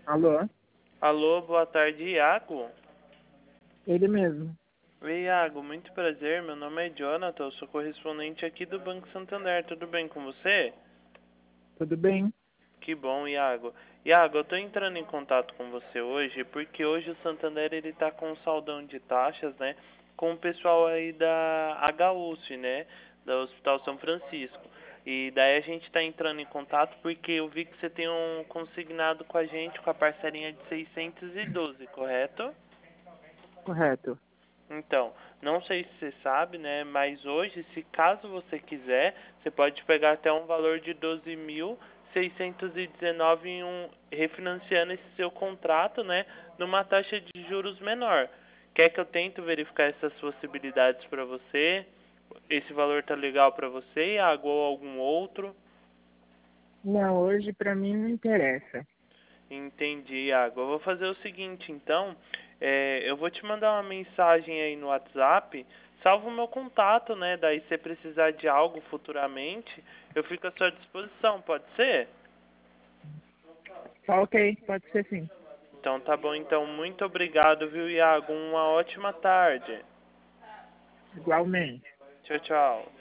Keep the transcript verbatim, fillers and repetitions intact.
Alô? Alô, boa tarde, Iago. Ele mesmo. Oi, Iago, muito prazer. Meu nome é Jonathan, eu sou correspondente aqui do Banco Santander. Tudo bem com você? Tudo bem? Que bom, Iago. Iago, eu tô entrando em contato com você hoje porque hoje o Santander ele tá com um saldão de taxas, né? Com o pessoal aí da H U S, né? Da Hospital São Francisco. E daí a gente tá entrando em contato porque eu vi que você tem um consignado com a gente com a parcelinha de seiscentos e doze, correto? Correto. Então, não sei se você sabe, né? Mas hoje, se caso você quiser, você pode pegar até um valor de doze mil seiscentos e dezenove em um refinanciando esse seu contrato, né? Numa taxa de juros menor. Quer que eu tente verificar essas possibilidades para você? Esse valor tá legal para você, Iago, ou algum outro? Não, hoje pra mim não interessa. Entendi, Iago. Eu vou fazer o seguinte, então, é, eu vou te mandar uma mensagem aí no WhatsApp, salva o meu contato, né? Daí se você precisar de algo futuramente, eu fico à sua disposição, pode ser? Tá ok, pode ser sim. Então tá bom, então muito obrigado, viu, Iago? Uma ótima tarde. Igualmente. Tchau, tchau.